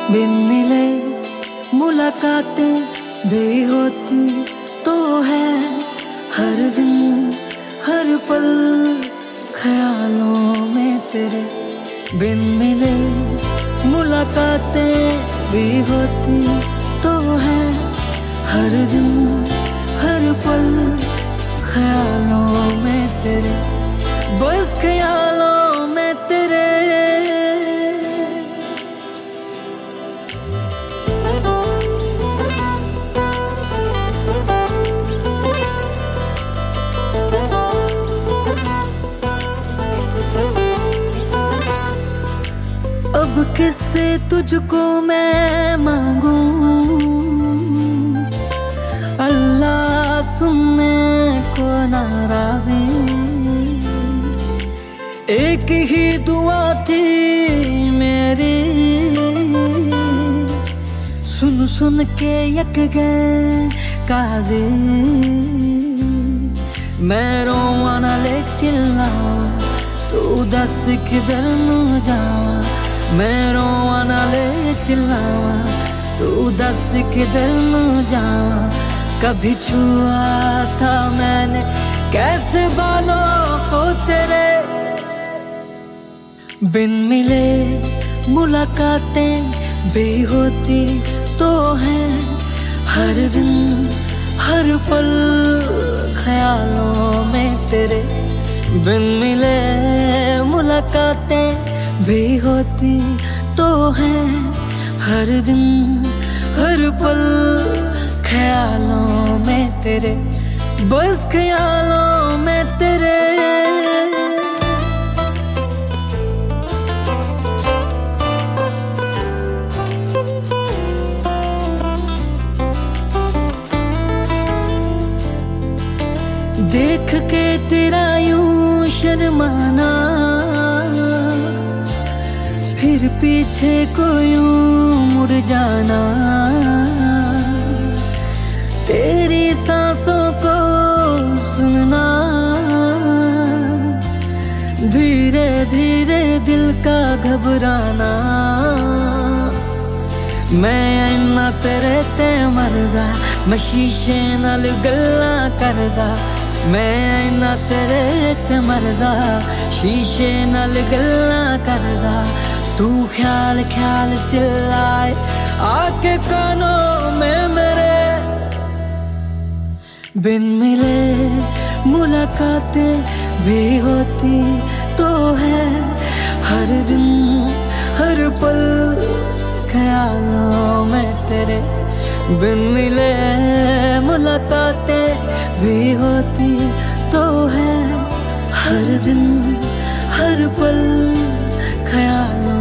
बिन मिले मुलाकातें भी होती तो है हर दिन हर पल ख्यालों में तेरे। बिन मिले मुलाकातें भी होती तो है हर दिन हर पल ख्यालों में तेरे, बस ख्यालों में तेरे। अब किससे तुझको मैं मांगूं, अल्लाह सुनने को नाराज़ी। एक ही दुआ थी मेरी, सुन सुन के यक गए काज़ी। मैं रोवां नाले चिल्लावां, तू दस किधर नूं जावां। मैं रोवां नाले चिल्लावां, तू दस किधर नूं जावां। कभी छुआ था मैंने कैसे बालों को तेरे। बिन मिले मुलाकातें भी होती तो है हर दिन हर पल ख्यालों में तेरे। बिन मिले मुलाकातें भी होती तो है हर दिन हर पल ख्यालों में तेरे, बस ख्यालों में तेरे। देख के तेरा यूं शर्माना, फिर पीछे को यूं मुड़ जाना। तेरी सांसों को सुनना, धीरे धीरे दिल का घबराना। मैं इन्ना तेरे ते मरदा, मैं शीशे नाल गल्ला करदा। मैं इन्ना तेरे ते मरदा, शीशे नाल गल्ला करदा। तू ख्याल ख्याल चिल्लाए आके कानों में मेरे। बिन मिले मुलाकातें भी होती तो है हर दिन हर पल ख्यालों में तेरे। बिन मिले मुलाकातें भी होती तो है हर दिन हर पल ख्यालों